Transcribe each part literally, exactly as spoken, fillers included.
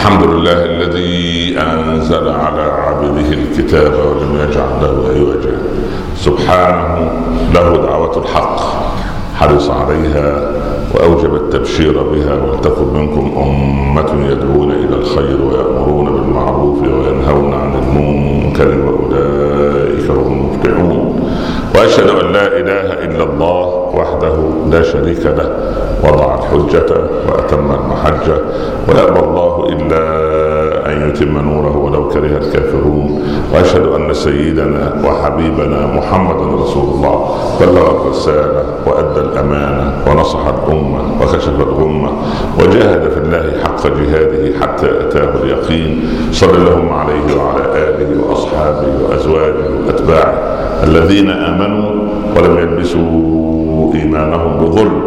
الحمد لله الذي أنزل على عبده الكتاب ولم يجعل له عوجا. سبحانه له دعوة الحق حرص عليها وأوجب التبشير بها. ولتكن منكم أمة يدعون إلى الخير ويأمرون بالمعروف وينهون عن المنكر وأولئك هم المفلحون. وأشهد أن لا إله إلا الله وحده لا شريك له وضع الحجة وأتم المحجة ويأبى الله إلا أن يتم نوره ولو كره الكافرون. وأشهد أن سيدنا وحبيبنا محمد رسول الله بلغ الرسالة وأدى الأمانة ونصح الأمة وكشف الغمة وجاهد في الله حق جهاده حتى أتاه اليقين. صلى الله عليه وعلى آله وأصحابه وأزواجه وأتباعه الذين آمنوا ولم يلبسوا إيمانهم بظلم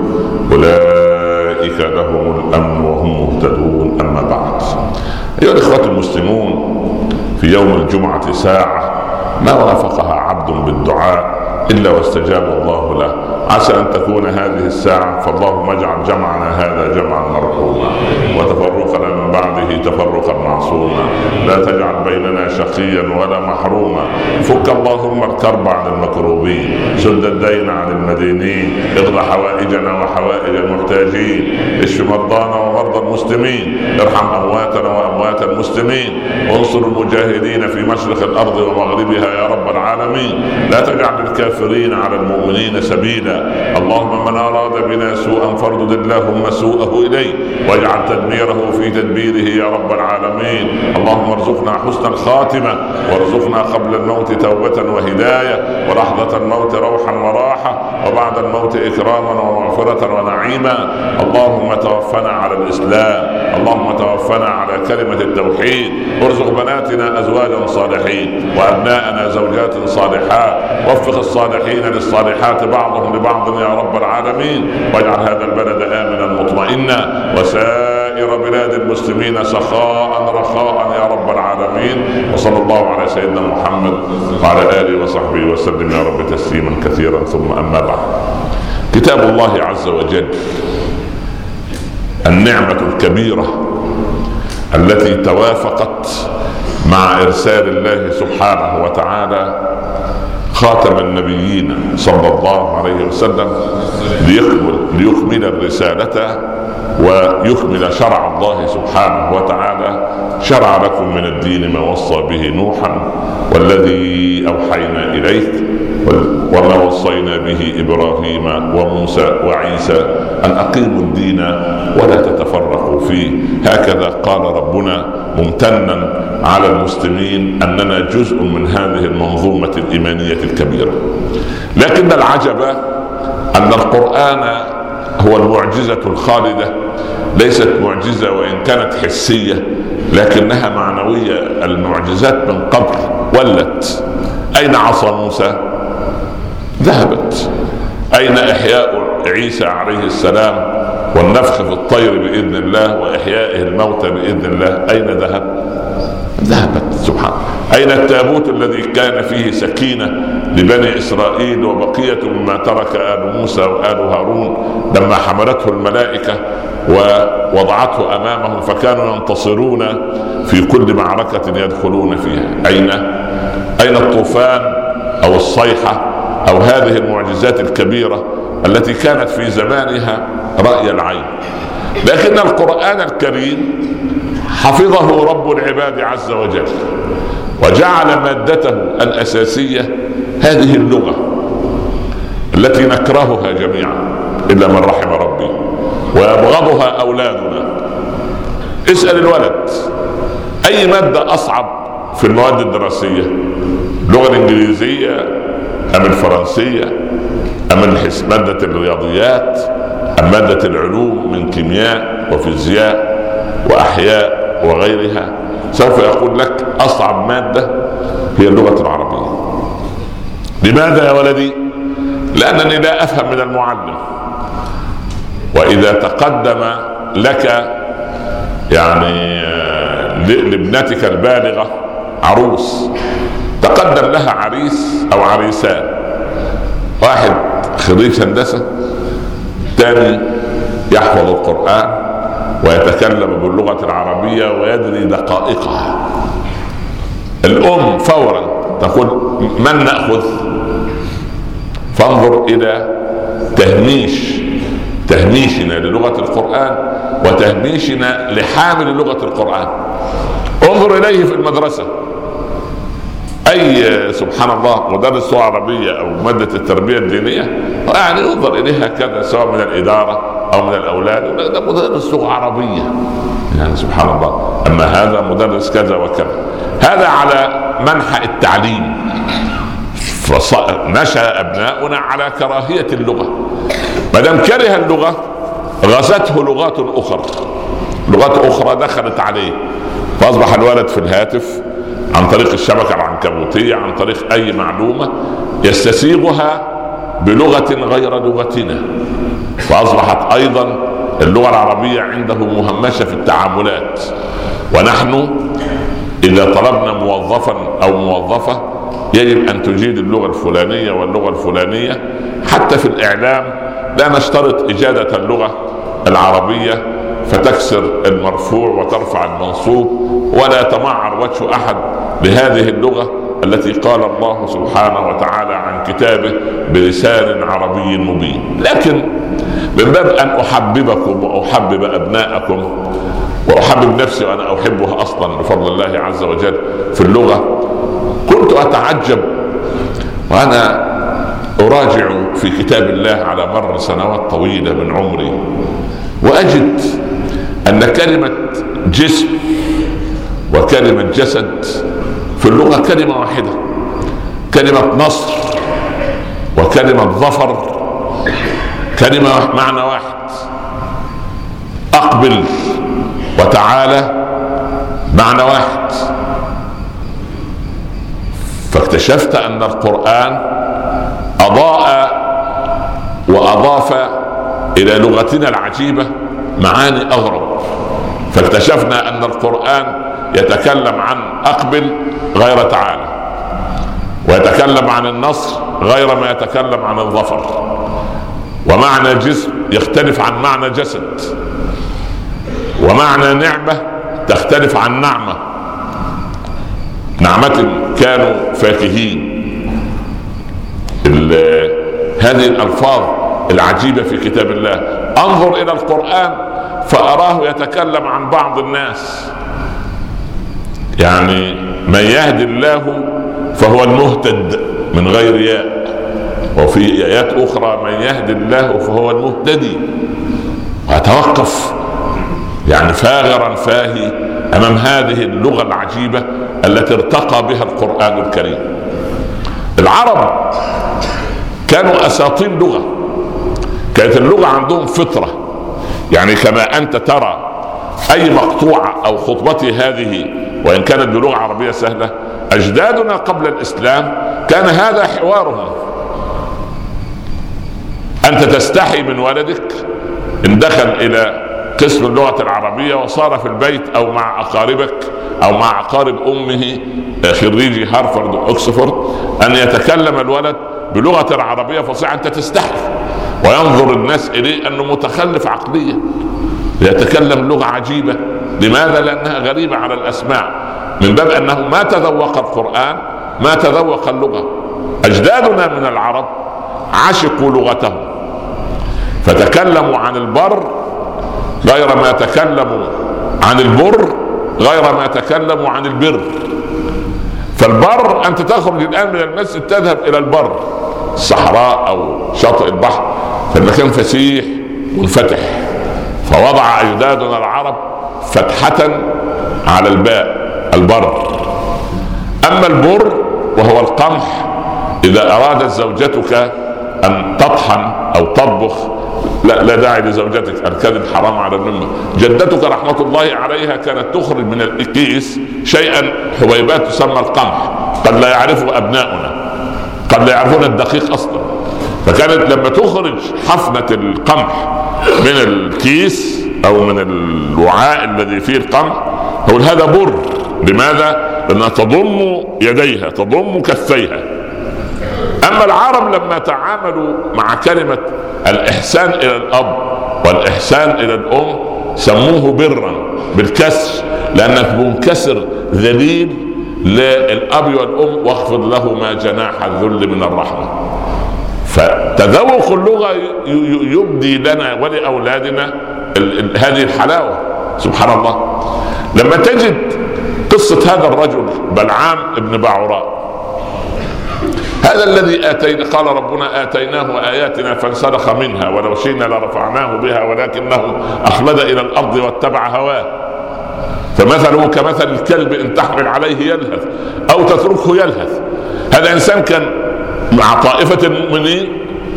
أولئك لهم الأمن وهم مهتدون. أما بعد، أيها الإخوة المسلمون، في يوم الجمعة ساعة ما وافقها عبد بالدعاء إلا واستجاب الله له. عسى أن تكون هذه الساعة، فاللهم اجعل جمعنا هذا جمعا مرحوما وتفرقنا من بعده تفرقا معصوما. لا تجعل بيننا شقيا ولا محروما. فك اللهم الكرب عن المكروبين، سد الدين عن المدينين، اقض حوائجنا وحوائج المحتاجين، اشف مرضانا ومرضى المسلمين، ارحم أمواتنا وأموات المسلمين، وانصر المجاهدين في مشرق الأرض ومغربها يا رب العالمين. لا تجعل الكافرين على المؤمنين سبيلا. اللهم من أراد بنا سوءا فاردد اللهم سوءه إليه واجعل تدميره في تدبيره يا رب العالمين. اللهم ارزقنا حسن الخاتمة، وارزقنا قبل الموت توبة وهداية، ولحظة الموت روحا وراحة، وبعد الموت إكراما ومغفرة ونعيما. اللهم توفنا على الإسلام، اللهم توفنا على كلمة التوحيد. ارزق بناتنا أزواجا صالحين وأبناءنا زوجات صالحات. وفق الصالحين للصالحات بعضهم لبعض يا رب العالمين. واجعل هذا البلد آمنا مطمئنا وسائر بلاد المسلمين سخاء رخاء يا رب العالمين. وصلى الله على سيدنا محمد وعلى آله وصحبه وسلم يا رب تسليما كثيرا. ثم أما بعد، كتاب الله عز وجل النعمة الكبيرة التي توافقت مع إرسال الله سبحانه وتعالى خاتم النبيين صلى الله عليه وسلم ليكمل, ليكمل الرسالة ويكمل شرع الله سبحانه وتعالى. شرع لكم من الدين ما وصى به نوحا والذي أوحينا إليك وما وصينا به إبراهيم وموسى وعيسى أن أقيموا الدين ولا تتفرقوا فيه. هكذا قال ربنا ممتنا على المسلمين أننا جزء من هذه المنظومة الإيمانية الكبيرة. لكن العجب أن القرآن هو المعجزة الخالدة، ليست معجزة وإن كانت حسية لكنها معنوية. المعجزات من قبل ولت. أين عصا موسى؟ ذهبت. أين إحياء عيسى عليه السلام والنفخ في الطير بإذن الله وإحيائه الموتى بإذن الله؟ أين ذهب؟ ذهبت. سبحان. أين التابوت الذي كان فيه سكينة لبني إسرائيل وبقية مما ترك آل موسى وآل هارون لما حملته الملائكة ووضعته أمامهم فكانوا ينتصرون في كل معركة يدخلون فيها؟ أين أين الطوفان أو الصيحة أو هذه المعجزات الكبيرة التي كانت في زمانها رأي العين؟ لكن القرآن الكريم حفظه رب العباد عز وجل وجعل مادته الأساسية هذه اللغة التي نكرهها جميعا إلا من رحم ربي ويبغضها أولادنا. اسأل الولد أي مادة أصعب في المواد الدراسية، اللغة الإنجليزية أم الفرنسية أم مادة الرياضيات أم مادة العلوم من كيمياء وفيزياء وأحياء وغيرها؟ سوف يقول لك أصعب مادة هي اللغة العربية. لماذا يا ولدي؟ لأنني لا أفهم من المعلم. وإذا تقدم لك يعني لابنتك البالغة عروس، تقدم لها عريس أو عريسان، واحد خريج هندسة، ثاني يحفظ القرآن، ويتكلم باللغة العربية ويدري دقائقها. الأم فورا تقول من نأخذ؟ فانظر إلى تهميش تهميشنا للغة القرآن وتهميشنا لحامل لغة القرآن. انظر إليه في المدرسة، أي سبحان الله مدرس لغة عربية أو مادة التربية الدينية يعني انظر إليها كذا، سواء من الإدارة أو من الأولاد، ده مدرس لغة عربية يعني سبحان الله. أما هذا مدرس كذا وكذا. هذا على منحى التعليم، نشأ أبناؤنا على كراهية اللغة. ما دام كره اللغة غزته لغات أخرى، لغات أخرى دخلت عليه، فأصبح الولد في الهاتف عن طريق الشبكة العنكبوتية، عن طريق أي معلومة يستسيغها بلغة غير لغتنا، فأصبحت أيضا اللغة العربية عنده مهمشة في التعاملات. ونحن إذا طلبنا موظفا أو موظفة يجب أن تجيد اللغة الفلانية واللغة الفلانية. حتى في الإعلام لا نشترط إجادة اللغة العربية فتكسر المرفوع وترفع المنصوب، ولا يتمعر وجه أحد بهذه اللغة التي قال الله سبحانه وتعالى عن كتابه بلسان عربي مبين. لكن من باب أن أحببكم وأحبب أبناءكم وأحبب نفسي وأنا أحبها أصلا بفضل الله عز وجل في اللغة، كنت أتعجب وأنا أراجع في كتاب الله على مر سنوات طويلة من عمري، وأجد أن كلمة جسم وكلمة جسد في اللغة كلمة واحدة، كلمة نصر وكلمة ظفر كلمة معنى واحد، أقبل وتعالى معنى واحد. فاكتشفت أن القرآن أضاء وأضاف إلى لغتنا العجيبة معاني أغرب. فاكتشفنا أن القرآن يتكلم عن أقبل غير تعالى، ويتكلم عن النصر غير ما يتكلم عن الظفر، ومعنى جسم يختلف عن معنى جسد، ومعنى نعمة تختلف عن نعمة، نعمة كانوا فاكهين. هذه الألفاظ العجيبة في كتاب الله. أنظر إلى القرآن فأراه يتكلم عن بعض الناس، يعني من يهدي الله فهو المهتد من غير ياء، وفي آيات أخرى من يهدي الله فهو المهتدي. وأتوقف يعني فاغرا فاهي أمام هذه اللغة العجيبة التي ارتقى بها القرآن الكريم. العرب كانوا أساطين لغة، كانت اللغة عندهم فطرة، يعني كما أنت ترى أي مقطوعة أو خطبتي هذه وإن كانت بلغة عربية سهلة، أجدادنا قبل الإسلام كان هذا حوارهم. أنت تستحي من ولدك إن دخل إلى قسم اللغة العربية وصار في البيت أو مع أقاربك أو مع أقارب أمه خريجي هارفارد وأكسفورد أن يتكلم الولد بلغة العربية فصيحة، أنت تستحي وينظر الناس إليه أنه متخلف عقليا، يتكلم لغة عجيبة. لماذا؟ لأنها غريبة على الأسماع، من باب أنه ما تذوق القرآن، ما تذوق اللغة. أجدادنا من العرب عشقوا لغتهم، فتكلموا عن البر غير ما تكلموا عن البر، غير ما تكلموا عن البر. فالبر أنت تخرج الآن من المسجد تذهب إلى البر، الصحراء أو شاطئ البحر، فالمكان فسيح منفتح، فوضع أجدادنا العرب فتحة على الباء البر. أما البر وهو القمح، إذا أرادت زوجتك أن تطحن أو تطبخ لا, لا داعي لزوجتك، الكذب حرام على النمة. جدتك رحمة الله عليها كانت تخرج من الكيس شيئا حبيبات تسمى القمح، قد لا يعرفه أبناؤنا، قد لا يعرفون الدقيق أصلا. فكانت لما تخرج حفنة القمح من الكيس أو من الوعاء الذي فيه القمح هو هذا بر. لماذا؟ لأنها تضم يديها، تضم كفيها. أما العرب لما تعاملوا مع كلمة الإحسان إلى الأب والإحسان إلى الأم سموه برا بالكسر، لأنك منكسر ذليل للأب والأم، واخفض لهما جناح الذل من الرحمة. فتذوق اللغة يبدي لنا ولأولادنا هذه الحلاوة. سبحان الله، لما تجد قصة هذا الرجل بلعام ابن باعوراء، هذا الذي آتينا، قال ربنا آتيناه آياتنا فانسلخ منها ولو شئنا لرفعناه بها ولكنه أخلد إلى الأرض واتبع هواه فمثله كمثل الكلب إن تحمل عليه يلهث أو تتركه يلهث. هذا إنسان كان مع طائفة المؤمنين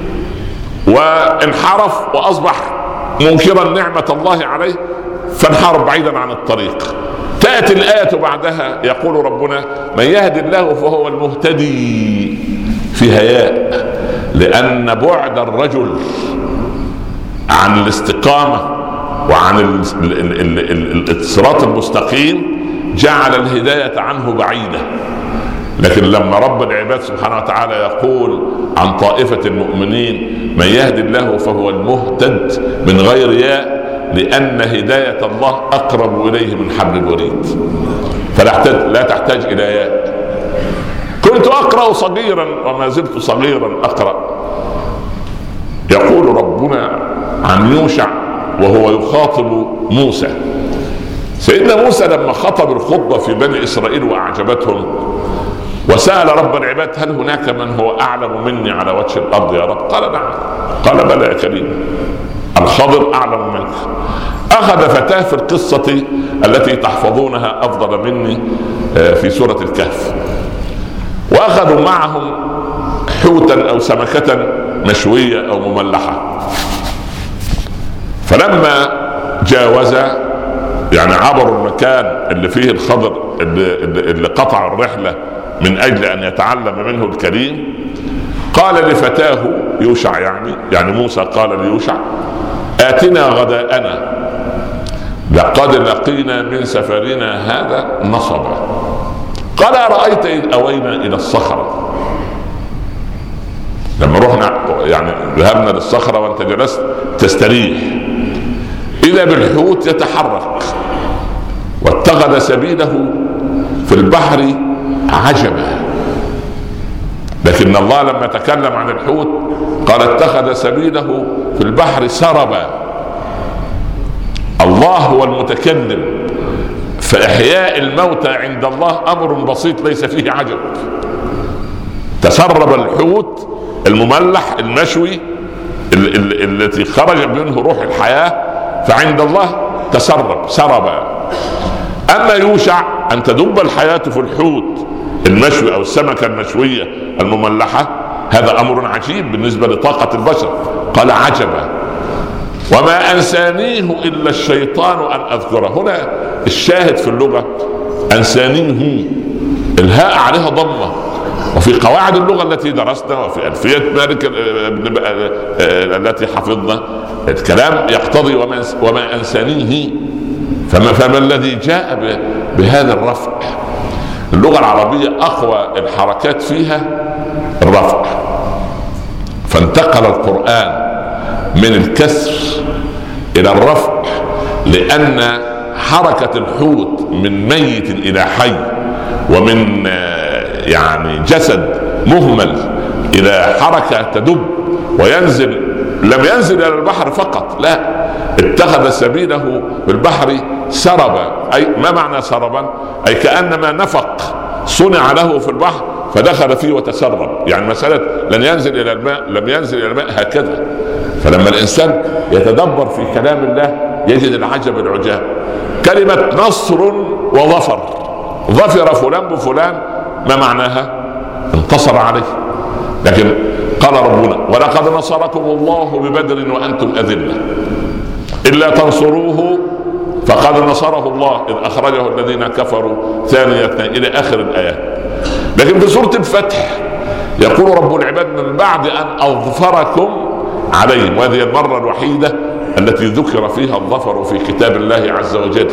وانحرف وأصبح منكرا نعمة الله عليه فانحرف بعيدا عن الطريق. تأتي الآية بعدها يقول ربنا من يهدي الله فهو المهتدي، في هياء، لأن بعد الرجل عن الاستقامة وعن الصراط المستقيم جعل الهداية عنه بعيدة. لكن لما رب العباد سبحانه وتعالى يقول عن طائفة المؤمنين من يهدي الله فهو المهتد من غير ياء، لأن هداية الله أقرب إليه من حبل الوريد، فلا لا تحتاج إلى ياء. كنت أقرأ صغيرا وما زلت صغيرا أقرأ، يقول ربنا عن يوشع وهو يخاطب موسى. سيدنا موسى لما خطب الخطبة في بني إسرائيل وأعجبتهم وسأل رب العباد هل هناك من هو أعلم مني على وجه الأرض يا رب؟ قال نعم. قال بلى يا كريم، الخضر أعلم منك. أخذ فتاة في القصة التي تحفظونها أفضل مني في سورة الكهف، وأخذوا معهم حوتا أو سمكة مشوية أو مملحة. فلما جاوز يعني عبروا المكان اللي فيه الخضر اللي, اللي قطع الرحلة من أجل أن يتعلم منه الكريم، قال لفتاه يوشع يعني يعني موسى قال ليوشع آتنا غداءنا لقد لقينا من سفرنا هذا نصبا. قال أرأيت إذ أوينا إلى الصخرة، لما رحنا يعني ذهبنا للصخرة وأنت جلست تستريح، إذا بالحوت يتحرك واتخذ سبيله في البحر عجبا. لكن الله لما تكلم عن الحوت قال اتخذ سبيله في البحر سربا. الله هو المتكلم، فإحياء الموتى عند الله أمر بسيط ليس فيه عجب. تسرب الحوت المملح المشوي التي خرج منه روح الحياة، فعند الله تسرب سربا. أما يوشع أن تدب الحياة في الحوت المشوي أو السمكة المشوية المملحة، هذا أمر عجيب بالنسبة لطاقة البشر. قال عجبا وما أنسانيه إلا الشيطان أن أذكره. هنا الشاهد في اللغة أنسانيه، الهاء عليها ضمة، وفي قواعد اللغة التي درسنا وفي ألفية مالك التي حفظنا الكلام يقتضي وما أنسانيه. فما, فما الذي جاء بهذا الرفع؟ اللغة العربية أقوى الحركات فيها الرفع، فانتقل القرآن من الكسر إلى الرفع، لأن حركة الحوت من ميت إلى حي ومن يعني جسد مهمل إلى حركة تدب وينزل، لم ينزل إلى البحر فقط، لا، اتخذ سبيله في البحر سربا. أي ما معنى سربا؟ أي كأنما نفق صنع له في البحر فدخل فيه وتسرب، يعني مسألة لن ينزل إلى الماء، لم ينزل إلى الماء هكذا. فلما الإنسان يتدبر في كلام الله يجد العجب العجاب. كلمة نصر وظفر، ظفر فلان بفلان، ما معناها؟ انتصر عليه. لكن قال ربنا ولقد نصركم الله ببدر وأنتم أذلة إلا تنصروه فقد نصره الله إذ أخرجه الذين كفروا ثاني اثنين إلى آخر الآيات. لكن في سورة الفتح يقول رب العباد من بعد أن أظفركم عليهم، وهذه المرة الوحيدة التي ذكر فيها الظفر في كتاب الله عز وجل.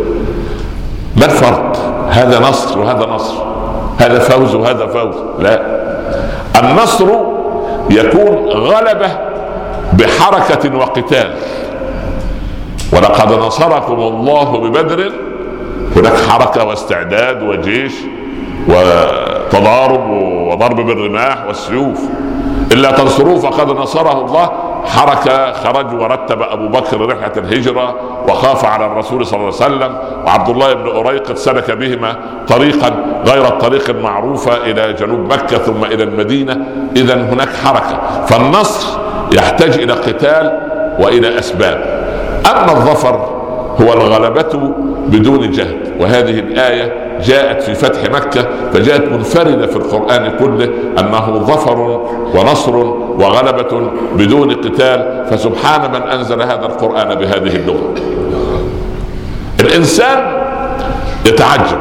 ما الفرق؟ هذا نصر وهذا نصر، هذا فوز وهذا فوز؟ لا، النصر يكون غلبة بحركة وقتال، ولقد نصركم الله ببدر، هناك حركة واستعداد وجيش وتضارب وضرب بالرماح والسيوف. إلا تنصروه فقد نصره الله، حركة خرج ورتب أبو بكر رحلة الهجرة وخاف على الرسول صلى الله عليه وسلم، وعبد الله بن أريقط سلك بهما طريقا غير الطريق المعروفة إلى جنوب مكة ثم إلى المدينة. إذن هناك حركة، فالنصر يحتاج إلى قتال وإلى أسباب. أما الظفر هو الغلبة بدون جهد، وهذه الآية جاءت في فتح مكة، فجاءت منفردة في القرآن كله أنه ظفر ونصر وغلبة بدون قتال. فسبحان من أنزل هذا القرآن بهذه اللغة. الإنسان يتعجب،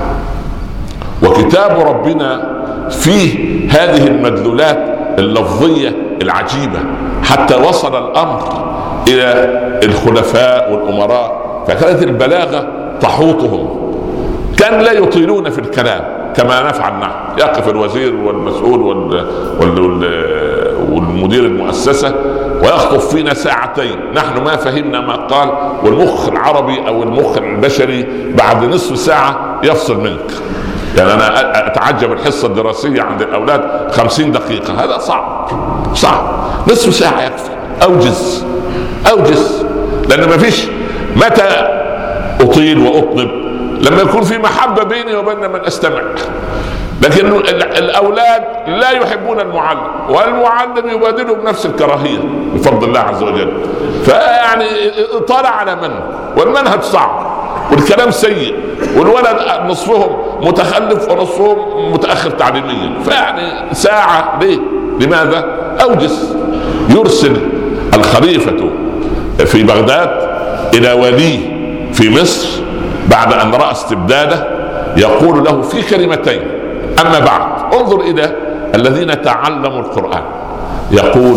وكتاب ربنا فيه هذه المدلولات اللفظية العجيبة، حتى وصل الأمر إلى الخلفاء والأمراء، فكانت البلاغة تحوطهم، كان لا يطيلون في الكلام كما نفعل نحن. يقف الوزير والمسؤول وال... وال... والمدير المؤسسة ويخطب فينا ساعتين، نحن ما فهمنا ما قال، والمخ العربي أو المخ البشري بعد نصف ساعة يفصل منك. يعني أنا أتعجب الحصة الدراسية عند الأولاد خمسين دقيقة، هذا صعب صعب. نصف ساعة يكفي، أوجز أوجز، لأن ما فيش متى أطيل وأطلب لما يكون في محبة بيني وبين من أستمع. لكن الأولاد لا يحبون المعلم، والمعلم يبادله بنفس الكراهية بفضل الله عز وجل. فيعني طالع على من، والمنهج صعب والكلام سيء، والولد نصفهم متخلف ونصفهم متأخر تعليميا. فيعني ساعة ليه؟ لماذا؟ أوجز. يرسل الخليفة في بغداد إلى وليه في مصر بعد أن رأى استبداده، يقول له في كلمتين: أما بعد. انظر إلى الذين تعلموا القرآن، يقول: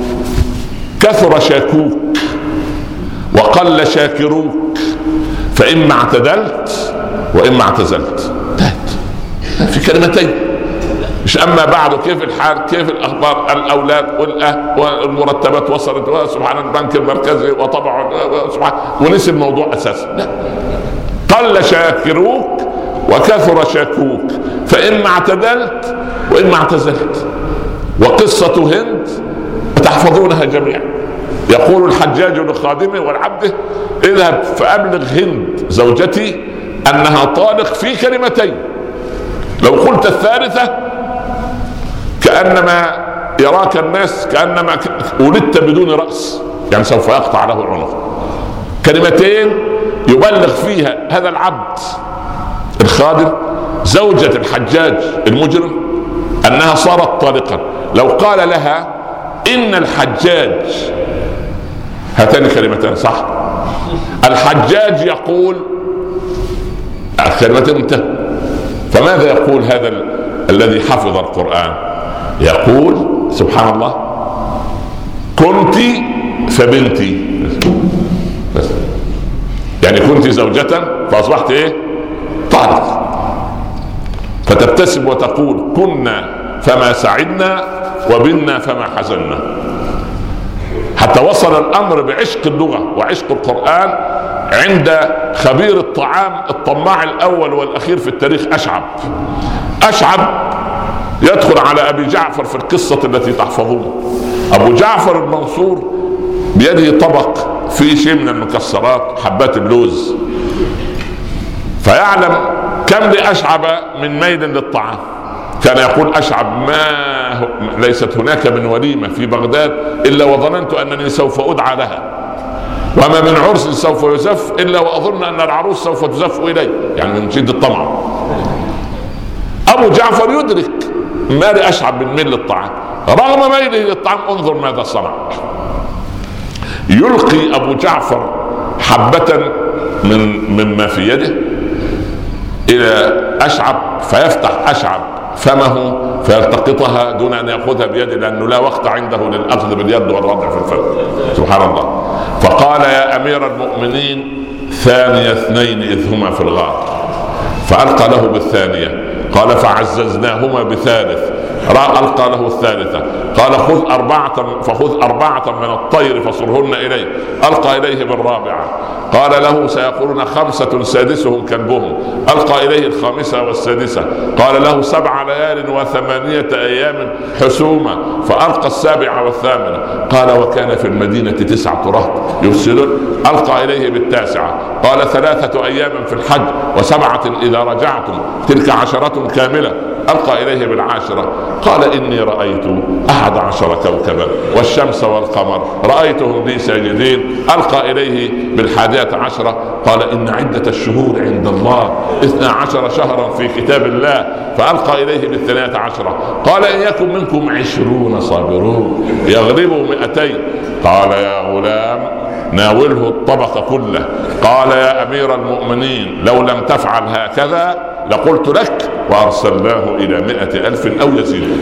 كثر شاكوك وقل شاكروك، فإما اعتدلت وإما اعتزلت. في كلمتين، مش أما بعد كيف الحال، كيف الأخبار، الأولاد والمرتبات وصلت، وسبحان البنك المركزي وطبعا سبحان، ونسي الموضوع أساسا. لا، قل شاكروك وكثر شاكوك، فإما اعتدلت وإما اعتزلت. وقصة هند تحفظونها جميعا. يقول الحجاج لخادمه والعبده: اذهب فأبلغ هند زوجتي أنها طالق في كلمتين، لو قلت الثالثة كأنما يراك الناس كأنما ولدت بدون رأس، يعني سوف يقطع له عنق. كلمتين يبلغ فيها هذا العبد الخادم زوجة الحجاج المجرم أنها صارت طالقا. لو قال لها إن الحجاج، هاتان كلمتين صح، الحجاج يقول الكلمتين انتهى. فماذا يقول هذا ال... الذي حفظ القرآن؟ يقول سبحان الله: كنت فبنتي. بس. يعني كنت زوجة فأصبحت ايه؟ طالق. فتبتسم وتقول: كنا فما سعدنا وبنا فما حزنا. حتى وصل الأمر بعشق اللغة وعشق القرآن عند خبير الطعام الطماع الأول والأخير في التاريخ أشعب. أشعب يدخل على أبي جعفر في القصة التي تحفظون. أبو جعفر المنصور بيده طبق فيه شيء من المكسرات، حبات اللوز، فيعلم كم لأشعب من ميل للطعام. كان يقول أشعب: ما هو ليست هناك من وليمة في بغداد إلا وظننت أنني سوف أدعى لها، وما من عرس سوف يزف إلا وأظن أن العروس سوف تزف إليه، يعني من شدة الطمع. أبو جعفر يدرك ما لأشعب من ميل للطعام، رغم ميله للطعام انظر ماذا صنع. يلقي أبو جعفر حبة من مما في يده إلى أشعب، فيفتح أشعب فمه فيلتقطها دون أن يأخذها بيده، لأنه لا وقت عنده للأخذ باليد والوضع في الفم. سبحان الله. فقال: يا أمير المؤمنين، ثاني اثنين إذ هما في الغار. فألقى له بالثانية. قال: فعززناهما بثالث. ألقى له الثالثة، قال خذ أربعة فخذ أربعة من الطير فصرهن إليه، ألقى إليه بالرابعة، قال له سيقولون خمسة سادسهم كلبهم، ألقى إليه الخامسة والسادسة، قال له سبع ليال وثمانية أيام حسوما، فألقى السابعة والثامنة، قال وكان في المدينة تسعة رهط يفسدون، ألقى إليه بالتاسعة، قال ثلاثة أيام في الحج وسبعة إذا رجعتم تلك عشرة كاملة، ألقى إليه بالعاشرة، قال إني رأيت أحد عشر كوكبا والشمس والقمر رأيتهم لي ساجدين، ألقى إليه بالحادية عشرة، قال إن عدة الشهور عند الله اثنا عشر شهرا في كتاب الله، فألقى إليه بالثانية عشرة، قال إن يكن منكم عشرون صابرون يغلبوا مئتين، قال يا غلام ناوله الطبق كله، قال يا أمير المؤمنين لو لم تفعل هكذا لقلت لك وأرسلناه إلى مئة ألف أو يزيد.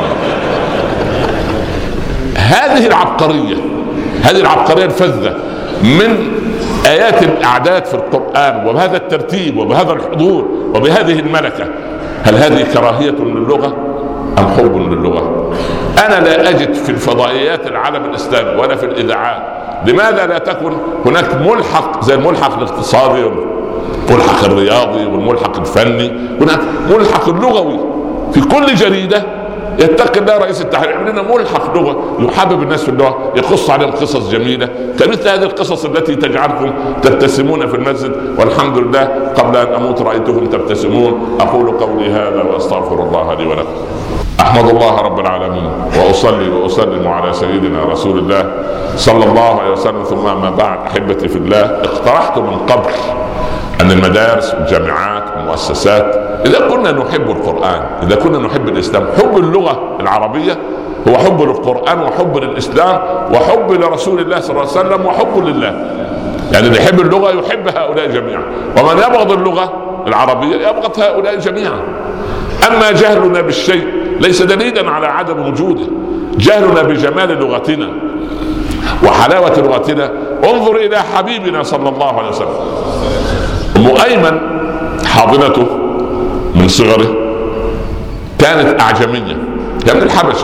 هذه العبقرية، هذه العبقرية الفذة من آيات الأعداد في القرآن، وبهذا الترتيب وبهذا الحضور وبهذه الملكة، هل هذه كراهية للغة أم حب للغة؟ أنا لا أجد في الفضائيات العالم الإسلامي ولا في الإذاعات لماذا لا تكون هناك ملحق زي الملحق الاقتصادي والملحق الرياضي والملحق الفني، هناك ملحق اللغوي في كل جريدة. يتقي الله رئيس التحرير يعمل لنا ملحق لغة يحبب الناس في اللغة، يقص عليهم قصص جميلة كمثل هذه القصص التي تجعلكم تبتسمون في المسجد، والحمد لله قبل أن أموت رأيتكم تبتسمون. أقول قولي هذا وأستغفر الله لي ولكم. أحمد الله رب العالمين وأصلي وأسلم على سيدنا رسول الله صلى الله عليه وسلم، ثم ما بعد. أحبتي في الله، اقترحت من قبل أن المدارس والجامعات والمؤسسات إذا كنا نحب القرآن، إذا كنا نحب الإسلام، حب اللغة العربية هو حب للقرآن وحب للإسلام وحب لرسول الله صلى الله عليه وسلم وحب لله. يعني اللي يحب اللغة يحب هؤلاء جميعا، ومن يبغض اللغة العربية يبغض هؤلاء جميعا. أما جهلنا بالشيء ليس دليلا على عدم وجوده، جهلنا بجمال لغتنا وحلاوة لغتنا. انظر إلى حبيبنا صلى الله عليه وسلم. أم أيمن حاضنته من صغره كانت أعجمية، كانت من الحبشة،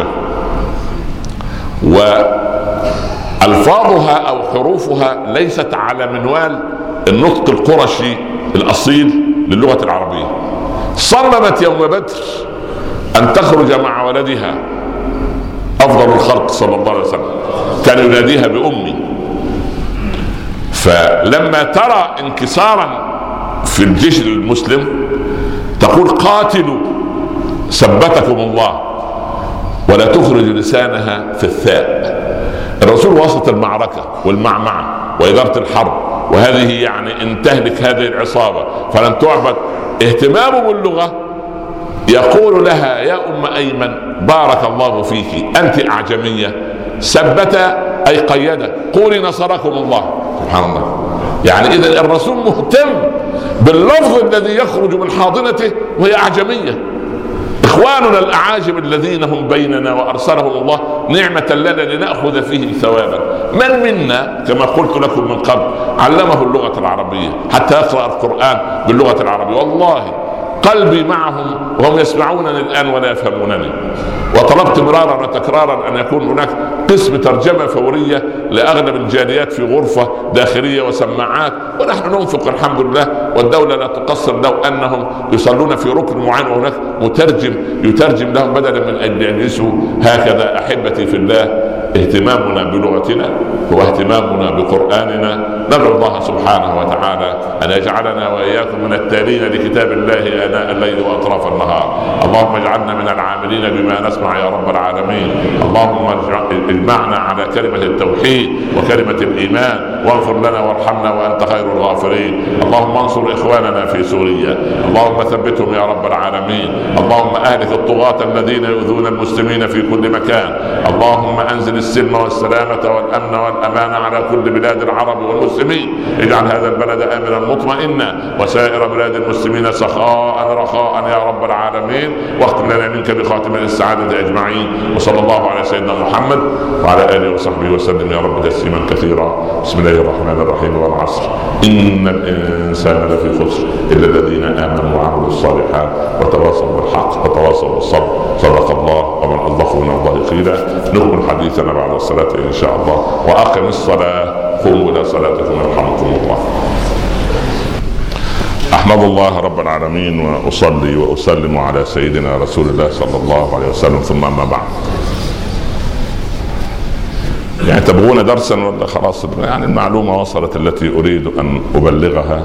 وألفاظها أو حروفها ليست على منوال النطق القرشي الأصيل للغة العربية. صممت يوم بدر أن تخرج مع ولدها أفضل الخلق صلى الله عليه وسلم، كان يناديها بأمي. فلما ترى انكسارا في الجيش المسلم تقول قاتلوا ثبتكم الله، ولا تخرج لسانها في الثاء. الرسول وسط المعركة والمعمعة وإدارة الحرب، وهذه يعني ان تهلك هذه العصابة فلن تعبد. اهتمامه باللغة يقول لها يا أم أيمن بارك الله فيك أنت أعجمية، ثبت أي قيدة، قولي نصركم الله. سبحان الله. يعني إذا الرسول مهتم باللفظ الذي يخرج من حاضنته وهي أعجمية. إخواننا الأعاجم الذين هم بيننا وأرسلهم الله نعمة لنا لنأخذ فيهم ثوابا. من منا كما قلت لكم من قبل علمه اللغة العربية حتى يقرأ القرآن باللغة العربية؟ والله قلبي معهم وهم يسمعونني الآن ولا يفهمونني. وطلبت مرارا وتكرارا أن يكون هناك قسم ترجمة فورية لأغلب الجاليات في غرفة داخلية وسماعات، ونحن ننفق الحمد لله، والدولة لا تقصر لو أنهم يصلون في ركن معين وهناك مترجم يترجم لهم بدلا من أن يجلسوا. هكذا أحبتي في الله اهتمامنا بلغتنا هو اهتمامنا بقرآننا. ندعو الله سبحانه وتعالى أن يجعلنا وإياكم من التالين لكتاب الله آناء الليل وأطراف النهار. اللهم اجعلنا من العاملين بما نسمع يا رب العالمين. اللهم اجمعنا على كلمة التوحيد وكلمة الإيمان، واغفر لنا وارحمنا وأنت خير الغافرين. اللهم انصر إخواننا في سوريا، اللهم ثبتهم يا رب العالمين. اللهم أهلك الطغاة الذين يؤذون المسلمين في كل مكان. اللهم أنزل السلم والسلامة والأمن والأمان على كل بلاد العرب والمسلمين. اجعل هذا البلد آمنا مطمئنا وسائر بلاد المسلمين سخاء رخاء يا رب العالمين. واختم لنا منك بخاتمة السعادة أجمعين. وصلى الله على سيدنا محمد وعلى آله وصحبه وسلم يا رب تسليما كثيرا. بسم الله الرحمن الرحيم. والعصر إن الإنسان لفي خسر إلا الذين آمنوا وعملوا الصالحات وتواصوا بالحق وتواصوا بالصبر. صدق الله ومن أصدق من الله قيلا. نكمل حديثنا بعد الصلاة إن شاء الله. وأقم الصلاة، قوموا إلى صلاتكم يرحمكم الله. أحمد الله رب العالمين وأصلي وأسلم على سيدنا رسول الله صلى الله عليه وسلم، ثم أما بعد. يعني تبغون درسا ولا خلاص؟ يعني المعلومة وصلت التي أريد أن أبلغها.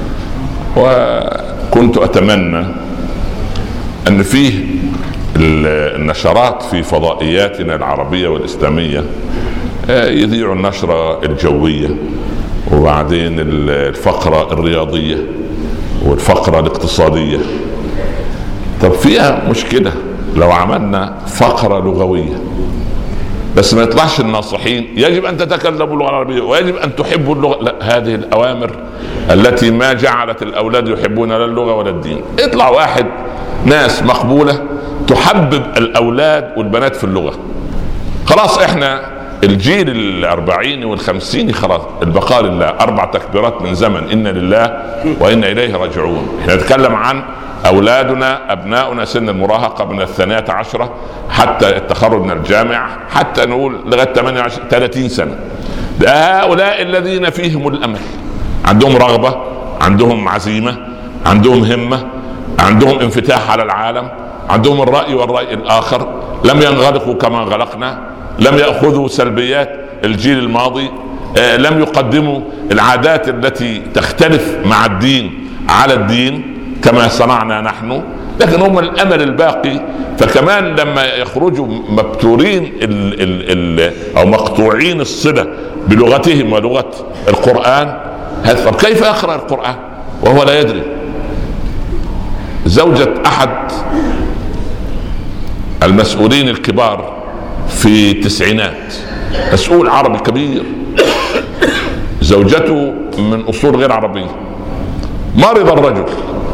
وكنت أتمنى أن فيه النشرات في فضائياتنا العربية والإسلامية يذيعوا النشرة الجوية، وبعدين الفقرة الرياضية، والفقرة الاقتصادية. طب فيها مشكلة لو عملنا فقرة لغوية بس ما يطلعش الناصحين يجب أن تتكلموا اللغة العربية ويجب أن تحبوا اللغة. لا، هذه الأوامر التي ما جعلت الأولاد يحبون لا اللغة ولا الدين. اطلع واحد ناس مقبولة تحبب الأولاد والبنات في اللغة. خلاص احنا الجيل الأربعين والخمسين خلاص البقاء لله، أربع تكبيرات من زمن إنا لله وإنا إليه راجعون. احنا نتكلم عن أولادنا أبناؤنا سن المراهقة من الثانية عشرة حتى التخرج من الجامعة، حتى نقول لغاية ثمانية وعشرين ثلاثين سنة. هؤلاء الذين فيهم الأمل، عندهم رغبة، عندهم عزيمة، عندهم همة، عندهم انفتاح على العالم، عندهم الرأي والرأي الآخر، لم ينغلقوا كما غلقنا، لم يأخذوا سلبيات الجيل الماضي، لم يقدموا العادات التي تختلف مع الدين على الدين كما صنعنا نحن، لكن هم الأمل الباقي. فكمان لما يخرجوا مبتورين ال ال ال أو مقطوعين الصلة بلغتهم ولغة القرآن، طب كيف يقرأ القرآن وهو لا يدري؟ زوجة أحد المسؤولين الكبار في التسعينات، مسؤول عربي كبير، زوجته من أصول غير عربية، مرض الرجل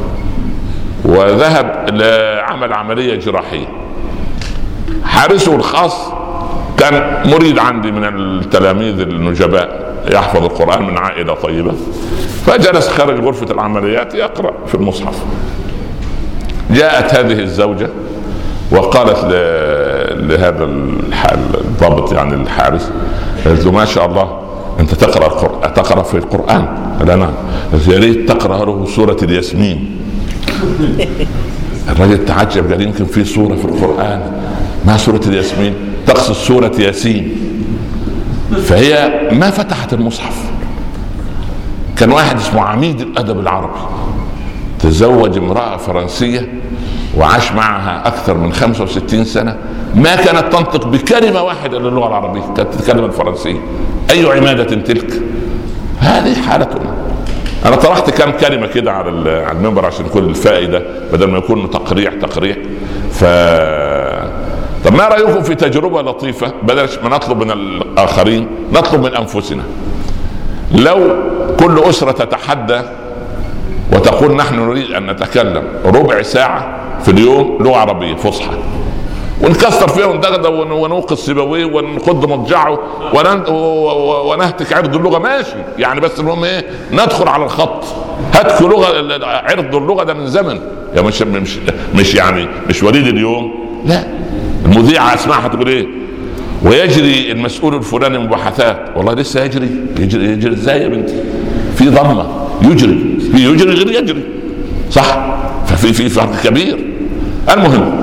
وذهب لعمل عملية جراحية. حارسه الخاص كان مريد عندي من التلاميذ النجباء، يحفظ القرآن من عائلة طيبة، فجلس خارج غرفة العمليات يقرأ في المصحف. جاءت هذه الزوجة وقالت لهذا الضابط يعني الحارس، قالت له: ما شاء الله أنت تقرأ القرآن، تقرأ في القرآن؟ لا نعم. يا ريت تقرأ له سورة الياسمين. الرجل تعجب، قال: يمكن في سورة في القرآن ما سورة الياسمين؟ تقصد سورة ياسين. فهي ما فتحت المصحف. كان واحد اسمه عميد الأدب العربي، تزوج امرأة فرنسية وعاش معها أكثر من خمسة وستين سنة، ما كانت تنطق بكلمة واحدة للغة العربية، كانت تتكلم الفرنسية. أي عمادة تلك؟ هذه حالتنا. أنا طرحت كم كلمة كده على المنبر عشان يكون الفائدة بدل ما يكون تقريع تقريع. ف طب ما رأيكم في تجربة لطيفة؟ بدل ما نطلب من الآخرين نطلب من أنفسنا. لو كل أسرة تتحدى وتقول: نحن نريد أن نتكلم ربع ساعة في اليوم لغة عربية فصحى، ونكسر فيها وندغدغ ونوقظ سيبويه ونخض مضجعه ونهتك عرض اللغة، ماشي يعني، بس المهم ايه؟ ندخل على الخط. هتكوا لغة عرض اللغة ده من زمن، يا مش مش مش يعني مش وليد اليوم، لا. المذيعة اسمعها تقول ايه؟ ويجري المسؤول الفلاني مباحثات. والله لسه يجري يجري يجري ازاي يا بنتي؟ في ضمة يجري، في يجري غير يجري، صح؟ ففي في فرق كبير. المهم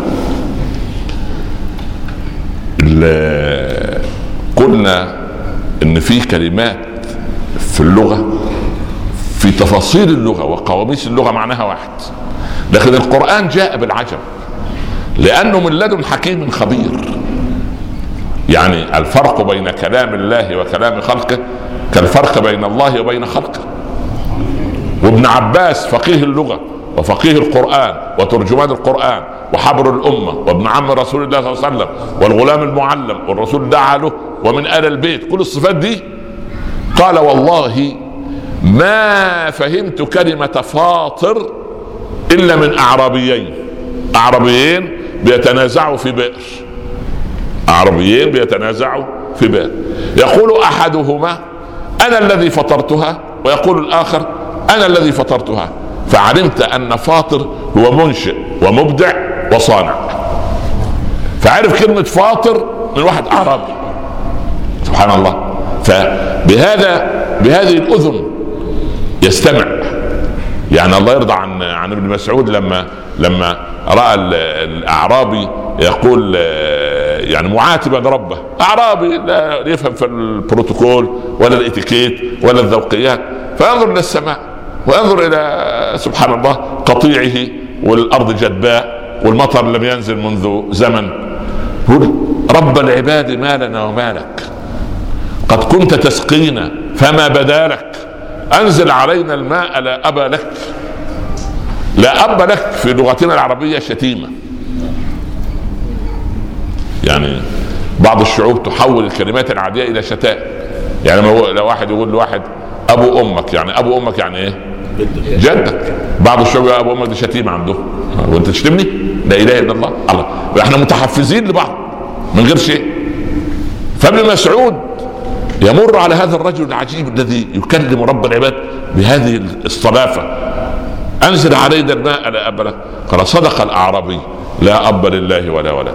قلنا ان في كلمات في اللغة، في تفاصيل اللغة وقواميس اللغة معناها واحد، لكن القرآن جاء بالعجب لأنه من لدن حكيم خبير. يعني الفرق بين كلام الله وكلام خلقه كالفرق بين الله وبين خلقه. وابن عباس فقيه اللغة وفقيه القرآن وترجمان القرآن وحبر الأمة وابن عم رسول الله صلى الله عليه وسلم والغلام المعلم والرسول دعا له ومن آل البيت، كل الصفات دي قال: والله ما فهمت كلمة فاطر إلا من أعرابيين أعرابيين بيتنازعوا في بئر أعرابيين بيتنازعوا في بئر يقول أحدهما: أنا الذي فطرتها، ويقول الآخر: أنا الذي فطرتها. فعلمت ان فاطر هو منشئ ومبدع وصانع. فعرف كلمة فاطر من واحد اعرابي، سبحان الله. فبهذا بهذه الاذن يستمع. يعني الله يرضى عن عن ابن مسعود لما لما راى الاعرابي يقول يعني معاتبا ربه، اعرابي لا يفهم في البروتوكول ولا الاتيكيت ولا الذوقيات، فينظر الى السماء وينظر الى سبحان الله قطيعه والارض جدباء والمطر لم ينزل منذ زمن. يقول رب العباد ما لنا وما لك، قد كنت تسقينا فما بدالك، انزل علينا الماء لا ابا لك. لا اب لك في لغتنا العربيه شتيمه. يعني بعض الشعوب تحول الكلمات العاديه الى شتائم. يعني لو واحد يقول لواحد ابو امك، يعني ابو امك يعني ايه؟ جدك. بعض الشعوب ابو امك دي شتيمه عندهم، وانت تشتمني؟ لا اله الا الله. الله احنا متحفزين لبعض من غير شيء. فابن مسعود يمر على هذا الرجل العجيب الذي يكلم رب العباد بهذه الصلافه، انزل علينا الماء لا اب لك. قال صدق الاعرابي لا اب لله ولا ولد.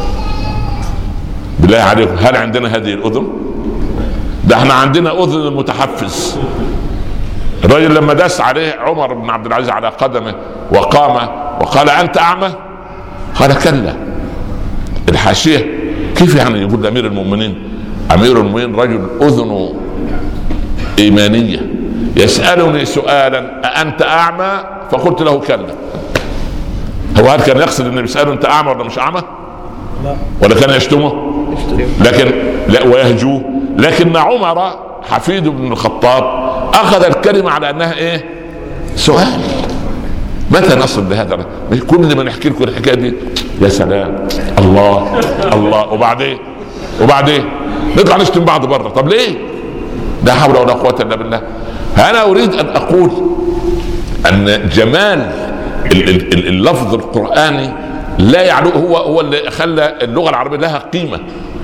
بالله عليكم هل عندنا هذه الاذن؟ ده احنا عندنا اذن المتحفز. الرجل لما داس عليه عمر بن عبد العزيز على قدمه وقام وقال انت اعمى؟ قال كلا. الحاشيه كيف يعني يقول امير المؤمنين؟ امير المؤمنين رجل اذنه ايمانيه يسالني سؤالا اانت اعمى؟ فقلت له كلا. هو هل كان يقصد انه بيساله انت اعمى ولا مش اعمى؟ لا. ولا كان يشتمه؟ لكن لا ويهجوه. لكن عمر حفيد بن الخطاب اخذ الكلمه على انها ايه؟ سؤال. متى نصل لهذا؟ كل ما نحكي لكم الحكايه دي يا سلام الله الله، وبعدين وبعدين نطلع نشتم بعض بره. طب ليه؟ لا حول ولا قوه الا بالله. انا اريد ان اقول ان جمال اللفظ القراني لا يعلو، هو هو اللي خلى اللغه العربيه لها قيمه،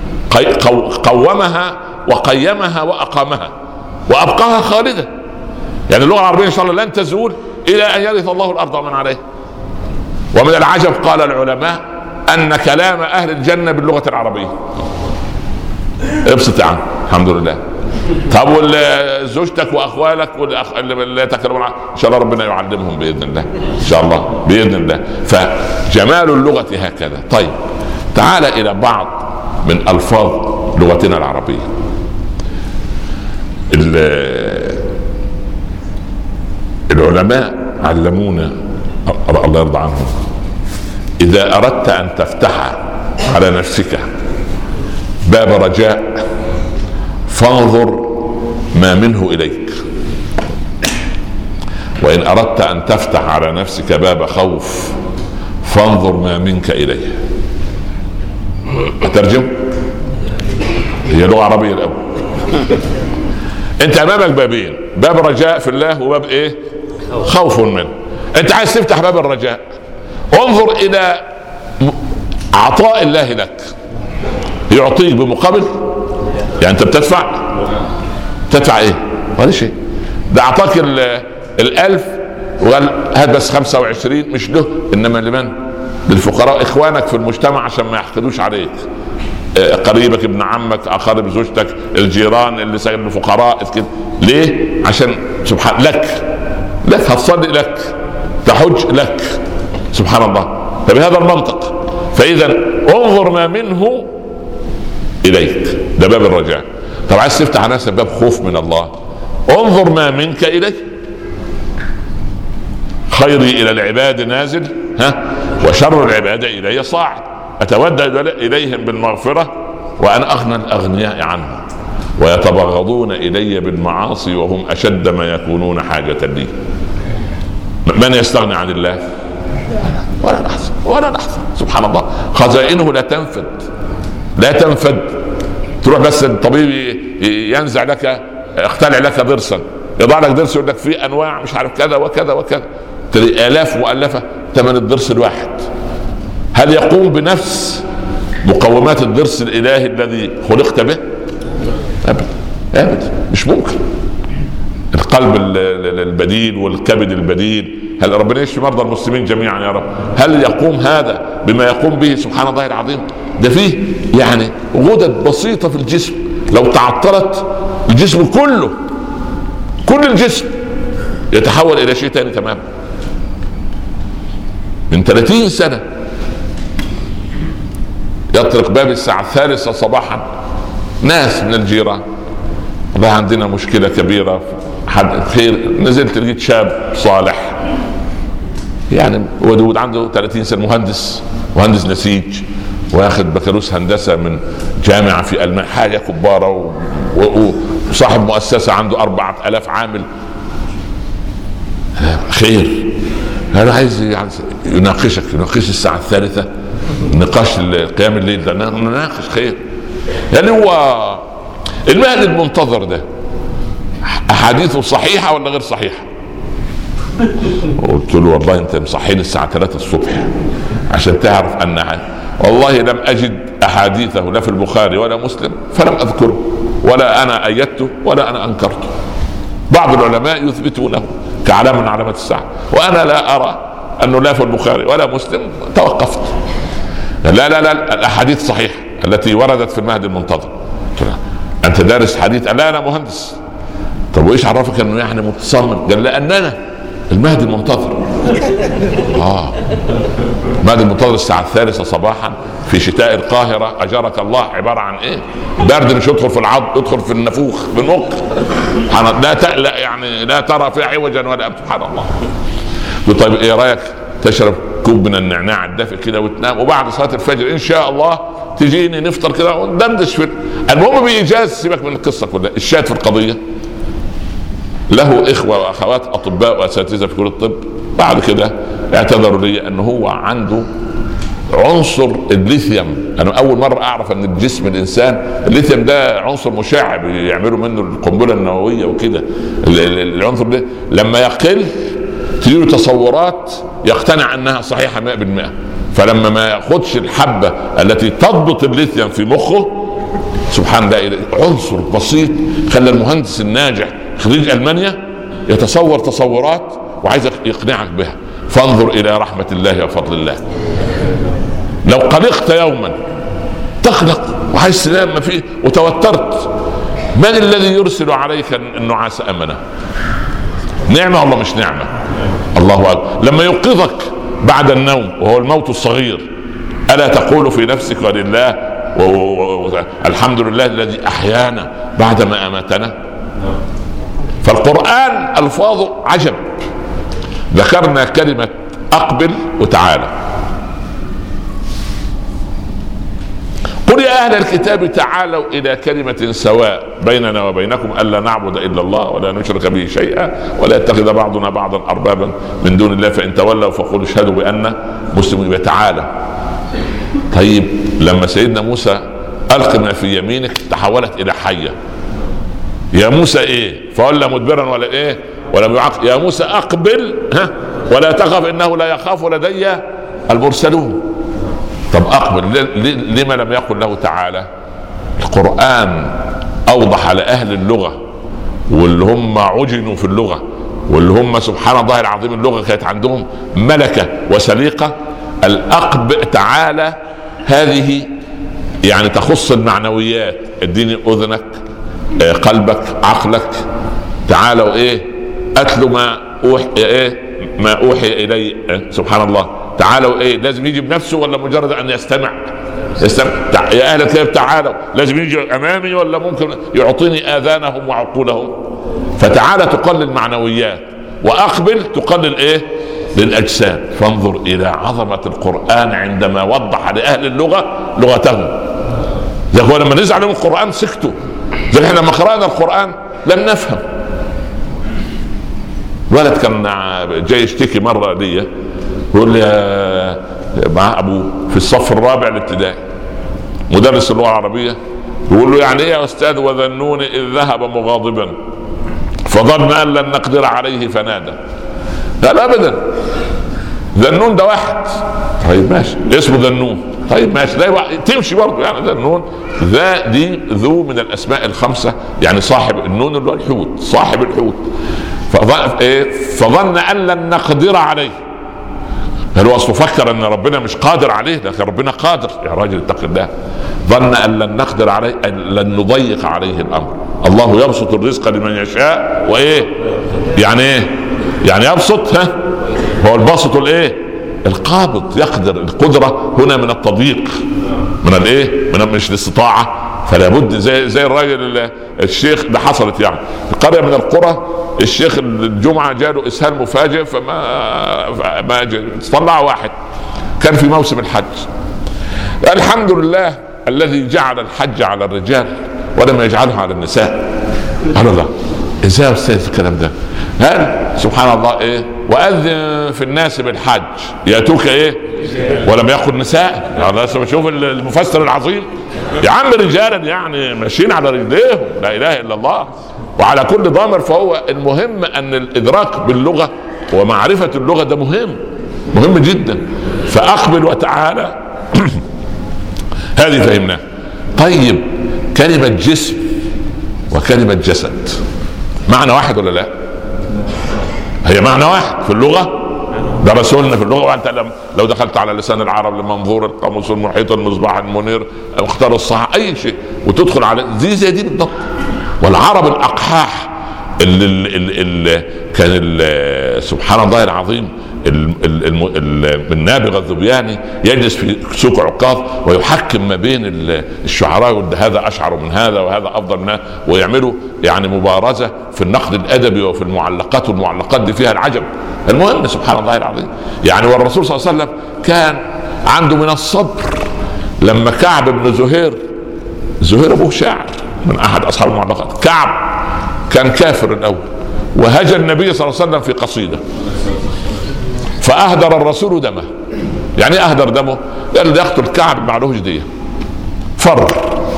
قومها وقيمها واقامها وابقاها خالده. يعني اللغه العربيه ان شاء الله لن تزول الى ان يرث الله الارض ومن عليها. ومن العجب قال العلماء ان كلام اهل الجنه باللغه العربيه. ابسط عنه الحمد لله. طب وزوجتك واخوالك اللي يتكلمون ان شاء الله ربنا يعلمهم باذن الله ان شاء الله باذن الله. فجمال اللغه هكذا. طيب تعال الى بعض من الفاظ لغتنا العربيه. العلماء علمونا الله يرضى عنهم اذا اردت ان تفتح على نفسك باب رجاء فانظر ما منه اليك، وان اردت ان تفتح على نفسك باب خوف فانظر ما منك اليه. اترجم؟ هي لغه عربيه الاول. انت امامك بابين، باب رجاء في الله وباب ايه؟ خوف منه. انت عايز تفتح باب الرجاء، انظر الى عطاء الله لك. يعطيك بمقابل، يعني انت بتدفع تدفع ايه؟ ولا شيء. ده اعطاك الالف وقال هات بس خمسة وعشرين مش له انما لمن؟ للفقراء اخوانك في المجتمع عشان ما يحقدوش عليك. قريبك، ابن عمك، اقارب زوجتك، الجيران اللي ساكنين الفقراء كده. ليه؟ عشان سبحان لك لك هتصلي لك، تحج لك، سبحان الله. فبهذا المنطق فاذا انظر ما منه اليك، ده باب الرجاء. طب عايز تفتح على نفسك باب خوف من الله، انظر ما منك الي. خيري الى العباد نازل ها وشر العباد الي صاعد، اتودد اليهم بالمغفره وانا اغنى الاغنياء عنهم، ويتبغضون الي بالمعاصي وهم اشد ما يكونون حاجه لي. من يستغني عن الله؟ ولا لحظه ولا لحظه. سبحان الله، خزائنه لا تنفد لا تنفد. تروح بس الطبيب ينزع لك، يختلع لك ضرسا، يضع لك ضرس يقول لك فيه انواع مش عارف كذا وكذا وكذا، الاف مؤلفه ثمن الضرس الواحد. هل يقوم بنفس مقومات الضرس الالهي الذي خلقت به؟ ابدا ابدا، مش ممكن. القلب البديل والكبد البديل. هل ربنا يشفي مرضى المسلمين جميعا يا رب؟ هل يقوم هذا بما يقوم به سبحان الله العظيم؟ ده فيه يعني غدد بسيطة في الجسم لو تعطلت الجسم كله، كل الجسم يتحول إلى شيء تاني تماما. من ثلاثين سنة يطرق باب الساعة الثالثة صباحا ناس من الجيران، والله عندنا مشكلة كبيرة، حد خير. نزلت لقيت شاب صالح يعني ودود عنده ثلاثين سنة، مهندس مهندس نسيج، واخد بكالوريوس هندسة من جامعة في ألمانيا، حاجة كبارة، وصاحب مؤسسة عنده أربعة آلاف عامل. خير، هذا عايز يعني يناقشك يناقش الساعة الثالثة نقاش قيام الليل ده، نناقش خير. يعني هو المهدي المنتظر ده أحاديثه صحيحة ولا غير صحيحة؟ قلت له والله أنت مصحين الساعة ثلاثة الصبح عشان تعرف أن والله لم أجد أحاديثه لا في البخاري ولا مسلم فلم أذكره، ولا أنا أيدته ولا أنا أنكرته. بعض العلماء يثبتونه كعلامة من علامات الساعة، وأنا لا أرى أنه لا في البخاري ولا مسلم، توقفت. لا لا لا الأحاديث صحيحة التي وردت في المهدي المنتظر. أنت دارس حديث؟ لا أنا مهندس. طب وإيش عرفك أنه يعني متصمم؟ قال لأننا المهدي المنتظر. آه المهدي المنتظر الساعة الثالثة صباحا في شتاء القاهرة أجرك الله، عبارة عن إيه؟ برد مش يدخل في العظم، يدخل في النفوخ في المخ، لا تقلق يعني، لا ترى فيها عوجا ولا سبحان الله. طيب إيه رأيك تشرب كوب من النعناع الدافئ كده وتنام، وبعد صلاة الفجر إن شاء الله تجيني نفطر كده وندردش في المهم بإيجاز. سيبك من القصة كلها، الشاهد في القضية له إخوة وأخوات أطباء وأساتذة في كل الطب، بعد كده اعتذروا لي أنه هو عنده عنصر الليثيوم. أنا أول مرة أعرف أن الجسم الإنسان الليثيوم ده عنصر مشع بيعملوا منه القنبلة النووية وكده. العنصر ده لما يقل تجيله تصورات يقتنع أنها صحيحة مئة بالمئة، فلما ما ياخدش الحبة التي تضبط الليثيوم في مخه سبحان الله، عنصر بسيط خلى المهندس الناجح خريج ألمانيا يتصور تصورات وعايز يقنعك بها. فانظر إلى رحمة الله وفضل الله. لو قلقت يوما تقلق وعايز تنام ما فيه وتوترت، من الذي يرسل عليك النعاس أمنا؟ نعمة والله مش نعمة؟ الله أكبر. لما يوقظك بعد النوم وهو الموت الصغير، ألا تقول في نفسك ولله الحمد لله الذي أحيانا بعدما أماتنا؟ فالقرآن ألفاظه عجب. ذكرنا كلمة أقبل وتعالى. قل يا أهل الكتاب تعالوا إلى كلمة سواء بيننا وبينكم ألا نعبد إلا الله ولا نشرك به شيئا ولا يتخذ بعضنا بعضا أربابا من دون الله فإن تولوا فقولوا اشهدوا بأننا مسلمون. تعالى. طيب لما سيدنا موسى ألق ما في يمينك تحولت إلى حية، يا موسى إيه؟ فولى مدبرا ولا إيه؟ ولم يعق. يا موسى أقبل ها ولا تخف إنه لا يخاف لدي المرسلون. طب أقبل لما لم يقل له تعالى؟ القرآن أوضح على أهل اللغة واللي هم عجنوا في اللغة واللي هم سبحان الله العظيم اللغة كانت عندهم ملكة وسليقة. الأقبل تعالى هذه يعني تخص المعنويات. اديني أذنك قلبك عقلك. تعالوا إيه؟ أتلو ما أوحي إيه ما أوحي إلي. سبحان الله. تعالوا إيه؟ لازم يجي بنفسه ولا مجرد أن يستمع؟ يستمع. يا أهل الكتاب تعالوا، لازم يجي أمامي ولا ممكن يعطيني آذانهم وعقولهم؟ فتعالى تقلل المعنويات، وأقبل تقلل إيه؟ للأجساد. فانظر إلى عظمة القرآن عندما وضح لأهل اللغة لغتهم. زي هو لما نزعل من القرآن سكتوا، زي احنا لما قرأنا القرآن لم نفهم. ولد كان جاي يشتكي مرة لي يقول لي مع أبوه في الصف الرابع الابتدائي مدرس اللغة العربية، يقول له يعني إيه يا أستاذ؟ وذنون إذ ذهب مغاضبا فظن أن لن نقدر عليه فنادى. لا أبدا، ذنون ده واحد. طيب ماشي اسمه ذنون، طيب ماشي ده تمشي برضه يعني. ده النون ذا دي ذو من الاسماء الخمسه، يعني صاحب النون اللي هو الحوت، صاحب الحوت. فظن ايه؟ فظن ان لن نقدر عليه. هل هو اصله فكر ان ربنا مش قادر عليه؟ لكن ربنا قادر يا راجل اتق الله. ظن ان لن نقدر عليه، أن لن نضيق عليه الامر. الله يبسط الرزق لمن يشاء وايه يعني ايه يعني يبسط، ها هو الباسط الايه القابض. يقدر، القدره هنا من التضييق، من الايه من مش الاستطاعه. فلا بد زي زي الراجل الشيخ ده حصلت يعني في قريه من القرى، الشيخ الجمعه جاله اسهال مفاجئ فما ما طلع واحد كان في موسم الحج. الحمد لله الذي جعل الحج على الرجال ولم يجعله على النساء. سبحان الله، ازاي استاذ الكلام ده؟ هل سبحان الله ايه واذن في الناس بالحج ياتوك ايه ولم يقل نساء. يعني شوف المفسر العظيم يا عم، رجالا يعني ماشيين على رجليهم، لا اله الا الله، وعلى كل ضامر. فهو المهم ان الادراك باللغه ومعرفه اللغه ده مهم مهم جدا. فاقبل وتعالى هذه فهمناه. طيب كلمه جسم وكلمه جسد معنى واحد ولا لا؟ هي معنى واحد في اللغه، ده رسولنا في اللغه. وانت لو دخلت على لسان العرب لمنظور القاموس المحيط المصباح المنير مختار الصح اي شيء وتدخل على دي زي دي بالضبط. والعرب الاقحاح اللي, اللي, اللي كان اللي سبحان الله العظيم النابغه الذبياني يجلس في سوق عكاظ ويحكم ما بين الشعراء، وده هذا اشعر من هذا وهذا افضل من هذا، ويعملوا يعني مبارزه في النقد الادبي وفي المعلقات، والمعلقات دي فيها العجب. المهم سبحان الله العظيم يعني. والرسول صلى الله عليه وسلم كان عنده من الصبر لما كعب بن زهير، زهير ابوه شاعر من احد اصحاب المعلقات، كعب كان كافر الاول وهجى النبي صلى الله عليه وسلم في قصيده فاهدر الرسول دمه. يعني اهدر دمه؟ قال اللي يقتل كعب معلوش ديه، فر.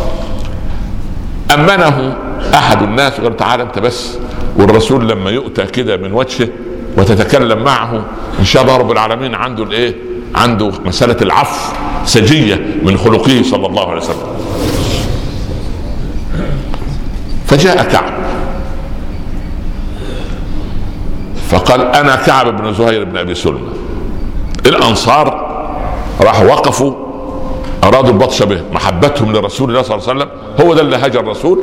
امنه احد الناس وقال تعالى انت بس. والرسول لما يؤتى كده من وجهه وتتكلم معه ان شاء الله رب العالمين عنده الايه عنده مساله العفو سجيه من خلقه صلى الله عليه وسلم. فجاء كعب فقال انا كعب بن زهير بن ابي سلمى. الانصار راحوا وقفوا ارادوا البطش به، محبتهم لرسول الله صلى الله عليه وسلم، هو ده اللي هجر الرسول.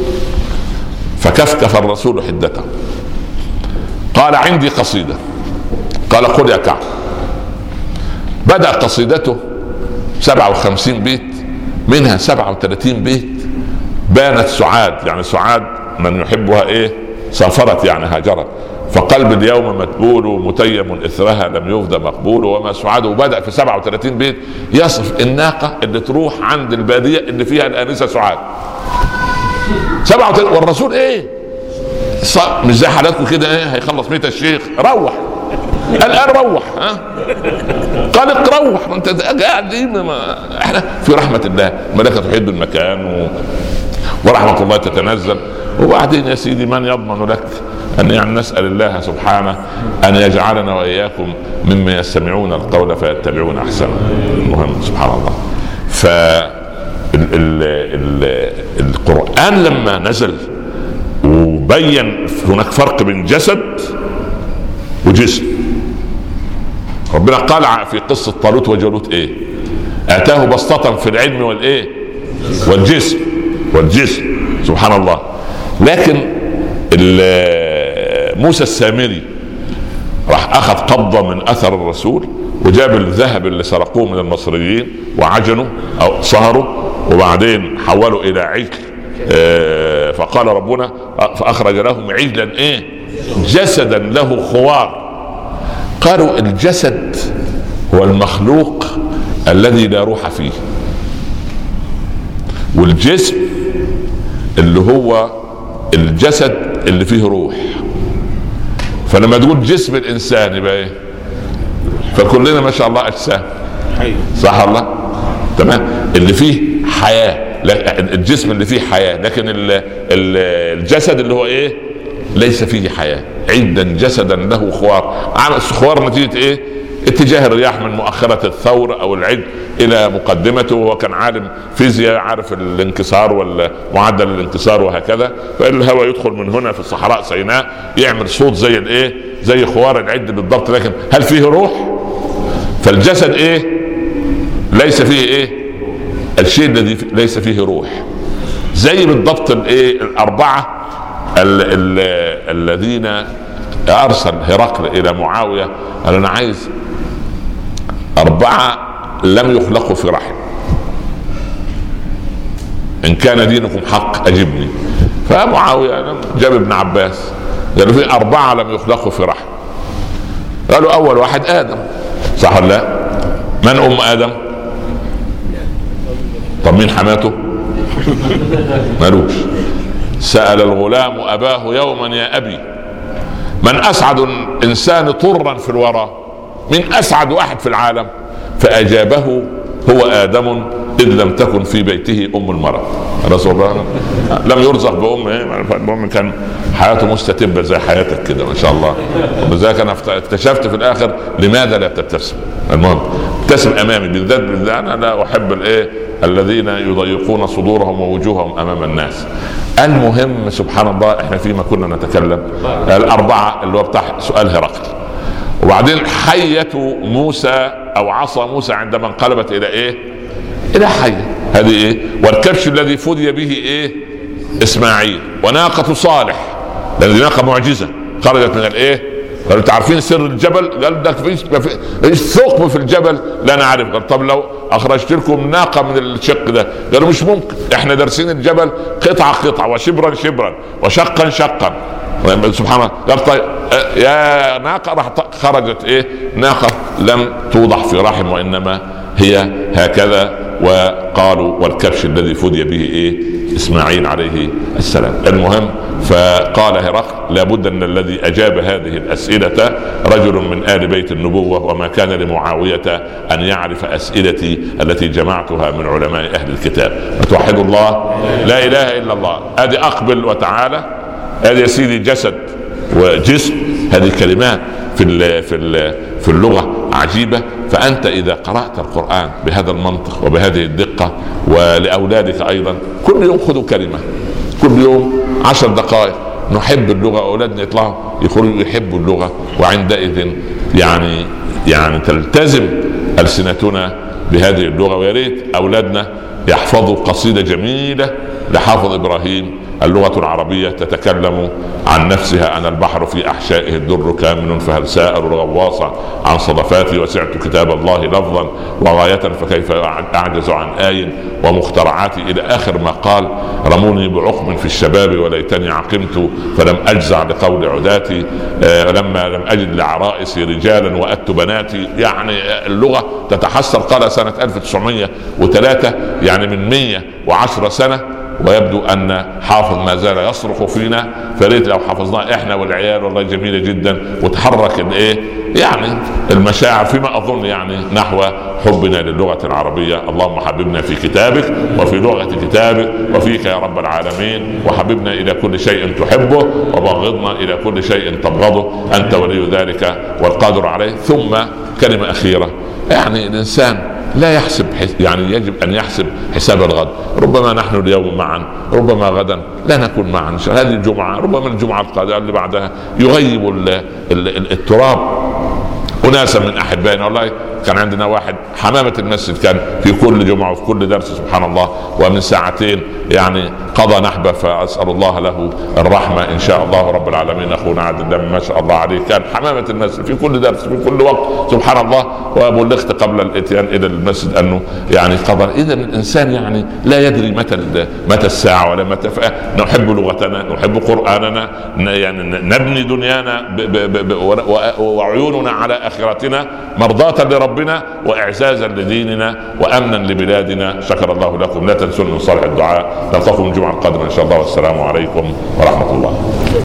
فكفكف الرسول حدته، قال عندي قصيده. قال قل يا كعب. بدأ قصيدته سبعة وخمسين بيت، منها سبعة وثلاثين بيت بانت سعاد، يعني سعاد من يحبها ايه سافرت يعني هاجرت. فقلب اليوم متبول متيم اثرها لم يفضى مقبول وما سعاد. وبدأ في سبعة وثلاثين بيت يصف الناقة اللي تروح عند البادية اللي فيها الآنسة سعاد. سبعة وثلاثين والرسول ايه مش زي حالاتكم كده ايه هيخلص ميت الشيخ روح الان روح ها قال روح انت قاعد. احنا في رحمة الله ملائكة تحيط بالمكان و... ورحمة الله تتنزل. وبعدين يا سيدي من يضمن لك أن يعني نسأل الله سبحانه أن يجعلنا وإياكم ممن يستمعون القول فيتبعون أحسنه. المهم سبحان الله. فالقرآن لما نزل وبين هناك فرق بين جسد وجسم. ربنا قال في قصة طالوت وجالوت ايه آتاه بسطة في العلم والايه والجسم والجسم سبحان الله. لكن موسى السامري راح اخذ قبضة من اثر الرسول وجاب الذهب اللي سرقوه من المصريين وعجنوا او صهروا وبعدين حولوا الى عجل. فقال ربنا فاخرج لهم عجلا ايه جسدا له خوار. قالوا الجسد هو المخلوق الذي لا روح فيه، والجسم اللي هو الجسد اللي فيه روح. فلما تقول جسم الانسان يبقى ايه؟ فكلنا ما شاء الله اجسام صح الله تمام اللي فيه حياه، الجسم اللي فيه حياه. لكن الجسد اللي هو ايه ليس فيه حياه. عدا جسدا له خوار. عمل خوار نتيجه ايه؟ اتجاه الرياح من مؤخره الثور او العد الى مقدمته، وهو كان عالم فيزياء عارف الانكسار ومعدل الانكسار وهكذا. فالهواء يدخل من هنا في الصحراء سيناء يعمل صوت زي الايه زي خوار العد بالضبط، لكن هل فيه روح؟ فالجسد ايه ليس فيه ايه الشيء الذي ليس فيه روح، زي بالضبط الايه الاربعه الذين ارسل هرقل الى معاويه قال انا عايز اربعه لم يخلقوا في رحم، ان كان دينكم حق اجبني. فمعاويه جاب ابن عباس قالوا في اربعه لم يخلقوا في رحم. قالوا اول واحد ادم، صح ولا لا؟ من ام ادم؟ طب مين حماته؟ مالوش. سأل الغلام اباه يوما يا ابي من اسعد انسان طرا في الورى؟ من اسعد واحد في العالم؟ فاجابه هو ادم اذ لم تكن في بيته ام المرأة. رسول الله لم يرزق بام، بام كان حياته مستتبه زي حياتك كده ما شاء الله. وبذلك انا اكتشفت في الاخر لماذا لا تبتسم. المهم ابتسم امامي بالذات، بالذات انا لا احب الايه الذين يضيقون صدورهم ووجوههم امام الناس. المهم سبحان الله احنا فيما كنا نتكلم الاربعه اللي هو بتاع سؤال هرقل، وبعدين حية موسى او عصا موسى عندما انقلبت الى ايه الى حية، هذه ايه؟ والكبش الذي فدي به ايه اسماعيل، وناقة صالح لان ناقة معجزة خرجت من الايه. قالوا انتوا عارفين سر الجبل؟ قال ده في ثقب في الجبل لا نعرف. قال طب لو اخرجت لكم ناقه من الشق ده؟ قالوا مش ممكن، احنا دارسين الجبل قطعه قطعه وشبرا شبرا وشقا شقا. سبحان الله. قال طيب يا ناقه، راح خرجت ايه ناقه لم توضح في رحم وانما هي هكذا. وقالوا والكبش الذي فدي به ايه اسماعيل عليه السلام. المهم فقال هرقل لابد ان الذي اجاب هذه الاسئله رجل من ال بيت النبوه، وما كان لمعاويه ان يعرف اسئلتي التي جمعتها من علماء اهل الكتاب. فتوحد الله لا اله الا الله. ادي اقبل وتعالى، ادي يا سيدي جسد وجسم، هذه كلمات في ال في ال في اللغه عجيبه. فانت اذا قرات القران بهذا المنطق وبهذه الدقه، ولاولادك ايضا كل يوم خذوا كلمه، كل يوم عشر دقائق نحب اللغه، اولادنا يطلعوا يقولوا يحبوا اللغه، وعندئذ يعني يعني تلتزم السنتنا بهذه اللغه. ويا ريت اولادنا يحفظوا قصيده جميله لحافظ ابراهيم، اللغة العربية تتكلم عن نفسها. أنا البحر في أحشائه الدر كامن، فهل سائر الغواصة عن صدفاتي؟ وسعت كتاب الله لفظا وغاية، فكيف أعجز عن آي ومخترعاتي، إلى آخر ما قال. رموني بعقم في الشباب وليتني عقمت، فلم أجزع لقول عداتي، آه لما لم أجد لعرائسي رجالا وأت بناتي. يعني اللغة تتحسر. قال سنة ألف وتسعمائة وثلاثة، يعني من مئة وعشرة سنة، ويبدو ان حافظ ما زال يصرخ فينا. فريت لو حفظناه احنا والعيال والله جميله جدا، وتحرك الايه يعني المشاعر فيما اظن يعني نحو حبنا للغه العربيه. اللهم حببنا في كتابك وفي لغه كتابك وفيك يا رب العالمين، وحببنا الى كل شيء تحبه وبغضنا الى كل شيء تبغضه، انت ولي ذلك والقادر عليه. ثم كلمه اخيره، يعني الانسان لا يحسب، يعني يجب ان يحسب حساب الغد. ربما نحن اليوم معا، ربما غدا لا نكون معا. هذه الجمعه ربما الجمعه القادمه اللي بعدها يغيب التراب أناسا من أحبائنا. والله كان عندنا واحد حمامة المسجد كان في كل جمعة وفي كل درس سبحان الله، ومن ساعتين يعني قضى نحبه، فأسأل الله له الرحمة إن شاء الله رب العالمين. أخونا عبد الدم ما شاء الله عليه كان حمامة المسجد في كل درس في كل وقت سبحان الله. وبلغت قبل الاتيان إلى المسجد أنه يعني قضى. إذا الإنسان يعني لا يدري متى متى الساعة ولا متى. نحب لغتنا، نحب قرآننا، يعني نبني دنيانا ب ب ب وعيوننا على آخرتنا مرضاة لربنا وإعزازا لديننا وأمنا لبلادنا. شكر الله لكم. لا تنسوا من صالح الدعاء. نلقاكم الجمعة القادمة إن شاء الله، والسلام عليكم ورحمة الله.